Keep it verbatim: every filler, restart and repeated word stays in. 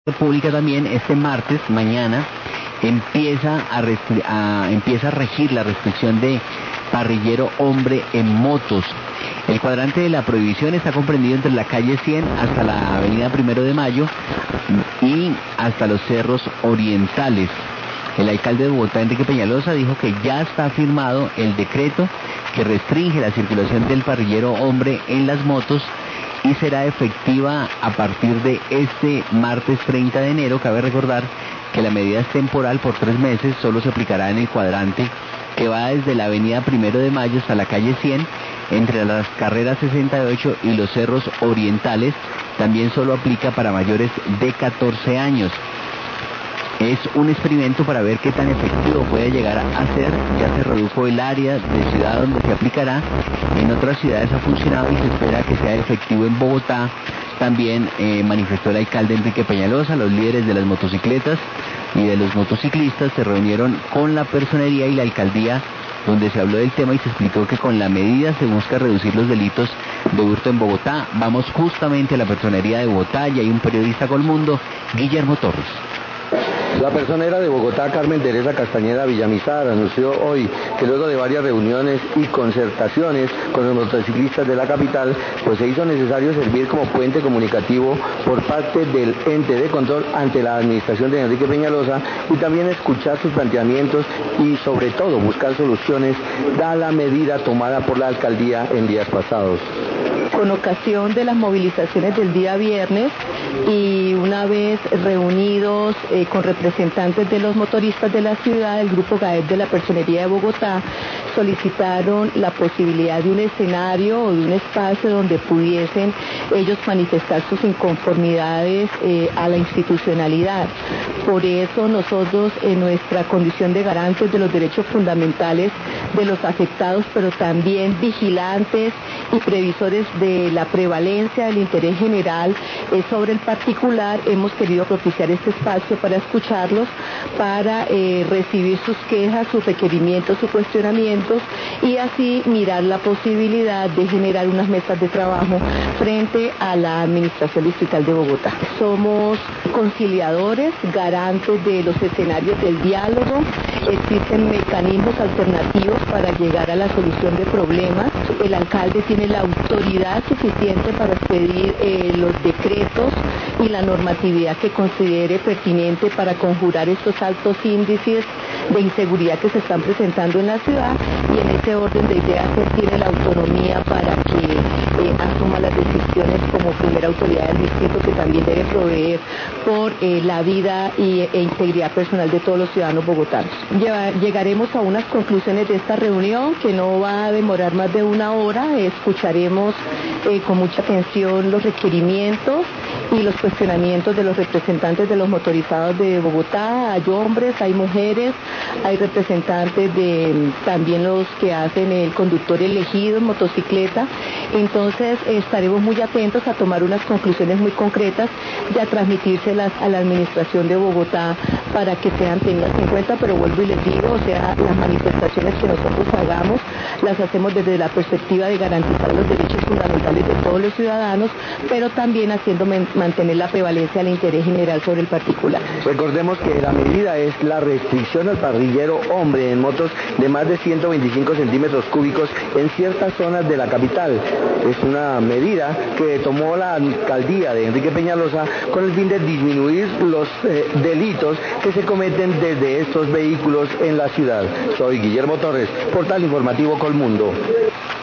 Pública también este martes, mañana, empieza a, restri- a, empieza a regir la restricción de parrillero hombre en motos. El cuadrante de la prohibición está comprendido entre la calle cien hasta la avenida Primero de Mayo y hasta los cerros orientales. El alcalde de Bogotá, Enrique Peñalosa, dijo que ya está firmado el decreto que restringe la circulación del parrillero hombre en las motos y será efectiva a partir de este martes treinta de enero. Cabe recordar que la medida es temporal por tres meses, solo se aplicará en el cuadrante que va desde la avenida Primero de Mayo hasta la calle cien, entre las carreras sesenta y ocho y los cerros orientales. También solo aplica para mayores de catorce años. Es un experimento para ver qué tan efectivo puede llegar a ser. Ya se redujo el área de ciudad donde se aplicará. En otras ciudades ha funcionado y se espera que sea efectivo en Bogotá. También eh, manifestó el alcalde Enrique Peñalosa. Los líderes de las motocicletas y de los motociclistas se reunieron con la personería y la alcaldía, donde se habló del tema y se explicó que con la medida se busca reducir los delitos de hurto en Bogotá. Vamos justamente a la personería de Bogotá y hay un periodista Colmundo, Guillermo Torres. La personera de Bogotá, Carmen Teresa Castañeda Villamizar, anunció hoy que luego de varias reuniones y concertaciones con los motociclistas de la capital, pues se hizo necesario servir como puente comunicativo por parte del ente de control ante la administración de Enrique Peñalosa y también escuchar sus planteamientos y sobre todo buscar soluciones a la medida tomada por la alcaldía en días pasados. Con ocasión de las movilizaciones del día viernes y una vez reunidos eh, con representantes de los motoristas de la ciudad, el grupo GAEP de la Personería de Bogotá solicitaron la posibilidad de un escenario o de un espacio donde pudiesen ellos manifestar sus inconformidades eh, a la institucionalidad. Por eso nosotros, en nuestra condición de garantes de los derechos fundamentales de los afectados, pero también vigilantes y previsores de la prevalencia del interés general eh, sobre el particular, hemos querido propiciar este espacio para escucharlos, para eh, recibir sus quejas, sus requerimientos, sus cuestionamientos y así mirar la posibilidad de generar unas mesas de trabajo frente a la Administración Distrital de Bogotá. Somos conciliadores, garantes de los escenarios del diálogo, existen mecanismos alternativos para llegar a la solución de problemas. El alcalde tiene la autoridad suficiente para expedir eh, los decretos y la normatividad que considere pertinente para conjurar estos altos índices de inseguridad que se están presentando en la ciudad, y en ese orden de ideas él tiene la autonomía para que eh, asuma las decisiones como primera autoridad del distrito, que también debe proveer por eh, la vida y, e integridad personal de todos los ciudadanos bogotanos. Lleva, llegaremos a unas conclusiones de esta reunión que no va a demorar más de una hora. Escucharemos eh, con mucha atención los requerimientos y los cuestionamientos de los representantes de los motorizados de Bogotá. Hay hombres, hay mujeres, hay representantes de también los que hacen el conductor elegido en motocicleta. Entonces estaremos muy atentos a tomar unas conclusiones muy concretas y a transmitírselas a la administración de Bogotá para que sean tenidas en cuenta, pero vuelvo y les digo, o sea, las manifestaciones que nosotros hagamos las hacemos desde la perspectiva de garantizar los derechos fundamentales de todos los ciudadanos, pero también haciendo mantener la prevalencia del interés general sobre el particular. Recordemos que la medida es la restricción al parrillero hombre en motos de más de ciento veinticinco centímetros cúbicos en ciertas zonas de la capital. Es una medida que tomó la alcaldía de Enrique Peñalosa con el fin de disminuir los eh, delitos que se cometen desde estos vehículos en la ciudad. Soy Guillermo Torres, Portal Informativo Colmundo.